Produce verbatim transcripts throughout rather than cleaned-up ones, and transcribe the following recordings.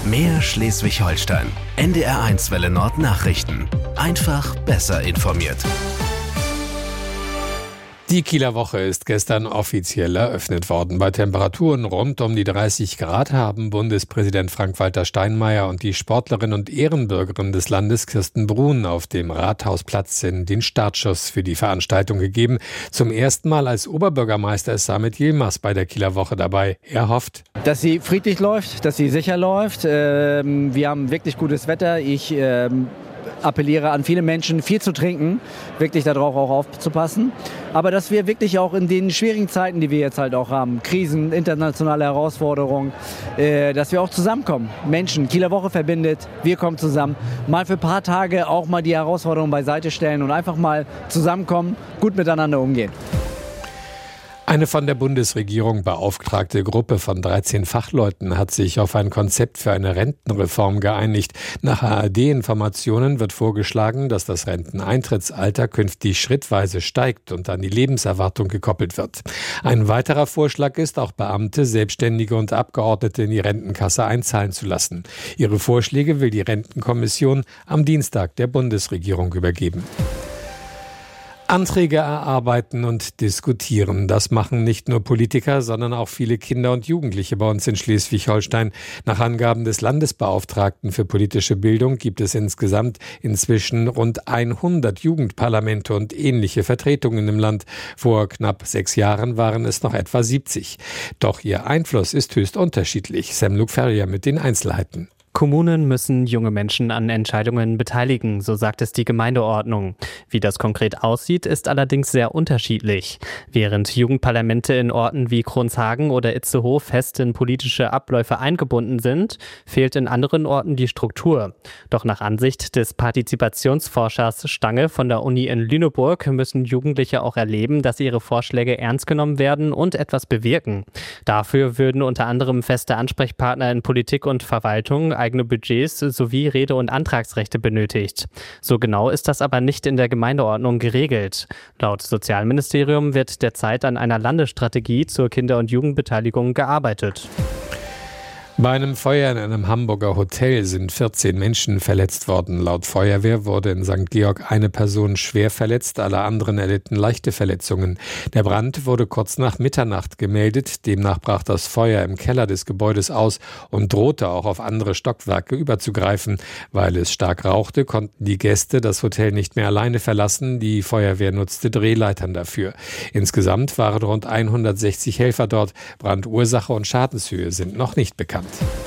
Mehr Schleswig-Holstein. N D R eins Welle Nord Nachrichten. Einfach besser informiert. Die Kieler Woche ist gestern offiziell eröffnet worden. Bei Temperaturen rund um die dreißig Grad haben Bundespräsident Frank-Walter Steinmeier und die Sportlerin und Ehrenbürgerin des Landes Kirsten Brun auf dem Rathausplatz in den Startschuss für die Veranstaltung gegeben. Zum ersten Mal als Oberbürgermeister ist Samit Yilmaz bei der Kieler Woche dabei. Er hofft, dass sie friedlich läuft, dass sie sicher läuft. Wir haben wirklich gutes Wetter. Ich appelliere an viele Menschen, viel zu trinken, wirklich darauf auch aufzupassen. Aber dass wir wirklich auch in den schwierigen Zeiten, die wir jetzt halt auch haben, Krisen, internationale Herausforderungen, äh, dass wir auch zusammenkommen. Menschen, Kieler Woche verbindet, wir kommen zusammen. Mal für ein paar Tage auch mal die Herausforderungen beiseite stellen und einfach mal zusammenkommen, gut miteinander umgehen. Eine von der Bundesregierung beauftragte Gruppe von dreizehn Fachleuten hat sich auf ein Konzept für eine Rentenreform geeinigt. Nach A R D-Informationen wird vorgeschlagen, dass das Renteneintrittsalter künftig schrittweise steigt und an die Lebenserwartung gekoppelt wird. Ein weiterer Vorschlag ist, auch Beamte, Selbstständige und Abgeordnete in die Rentenkasse einzahlen zu lassen. Ihre Vorschläge will die Rentenkommission am Dienstag der Bundesregierung übergeben. Anträge erarbeiten und diskutieren. Das machen nicht nur Politiker, sondern auch viele Kinder und Jugendliche bei uns in Schleswig-Holstein. Nach Angaben des Landesbeauftragten für politische Bildung gibt es insgesamt inzwischen rund hundert Jugendparlamente und ähnliche Vertretungen im Land. Vor knapp sechs Jahren waren es noch etwa siebzig. Doch ihr Einfluss ist höchst unterschiedlich. Semluk Ferrier mit den Einzelheiten. Kommunen müssen junge Menschen an Entscheidungen beteiligen, so sagt es die Gemeindeordnung. Wie das konkret aussieht, ist allerdings sehr unterschiedlich. Während Jugendparlamente in Orten wie Kronshagen oder Itzehoe fest in politische Abläufe eingebunden sind, fehlt in anderen Orten die Struktur. Doch nach Ansicht des Partizipationsforschers Stange von der Uni in Lüneburg müssen Jugendliche auch erleben, dass ihre Vorschläge ernst genommen werden und etwas bewirken. Dafür würden unter anderem feste Ansprechpartner in Politik und Verwaltung, eigene Budgets sowie Rede- und Antragsrechte benötigt. So genau ist das aber nicht in der Gemeindeordnung geregelt. Laut Sozialministerium wird derzeit an einer Landesstrategie zur Kinder- und Jugendbeteiligung gearbeitet. Bei einem Feuer in einem Hamburger Hotel sind vierzehn Menschen verletzt worden. Laut Feuerwehr wurde in Sankt Georg eine Person schwer verletzt, alle anderen erlitten leichte Verletzungen. Der Brand wurde kurz nach Mitternacht gemeldet. Demnach brach das Feuer im Keller des Gebäudes aus und drohte auch auf andere Stockwerke überzugreifen. Weil es stark rauchte, konnten die Gäste das Hotel nicht mehr alleine verlassen. Die Feuerwehr nutzte Drehleitern dafür. Insgesamt waren rund hundertsechzig Helfer dort. Brandursache und Schadenshöhe sind noch nicht bekannt.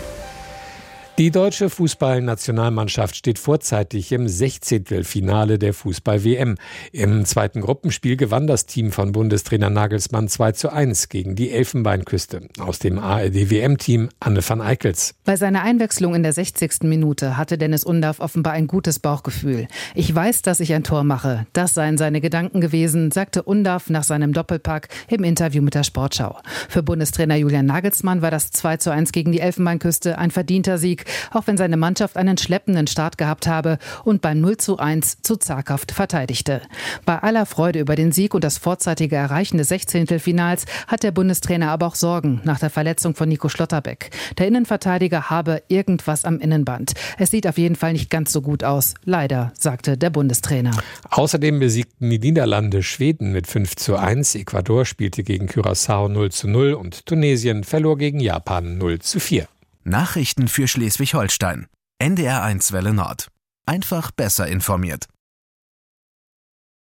Die deutsche Fußballnationalmannschaft steht vorzeitig im Sechzehntelfinale der Fußball-W M. Im zweiten Gruppenspiel gewann das Team von Bundestrainer Nagelsmann zwei zu eins gegen die Elfenbeinküste. Aus dem A R D-W M-Team Anne van Eickels. Bei seiner Einwechslung in der sechzigsten Minute hatte Dennis Undaff offenbar ein gutes Bauchgefühl. Ich weiß, dass ich ein Tor mache. Das seien seine Gedanken gewesen, sagte Undaff nach seinem Doppelpack im Interview mit der Sportschau. Für Bundestrainer Julian Nagelsmann war das zwei zu eins gegen die Elfenbeinküste ein verdienter Sieg, auch wenn seine Mannschaft einen schleppenden Start gehabt habe und beim null zu eins zu zaghaft verteidigte. Bei aller Freude über den Sieg und das vorzeitige Erreichen des Sechzehntelfinals hat der Bundestrainer aber auch Sorgen nach der Verletzung von Nico Schlotterbeck. Der Innenverteidiger habe irgendwas am Innenband. Es sieht auf jeden Fall nicht ganz so gut aus. Leider, sagte der Bundestrainer. Außerdem besiegten die Niederlande Schweden mit fünf zu eins. Ecuador spielte gegen Curaçao null zu null und Tunesien verlor gegen Japan null zu vier. Nachrichten für Schleswig-Holstein. N D R eins Welle Nord. Einfach besser informiert.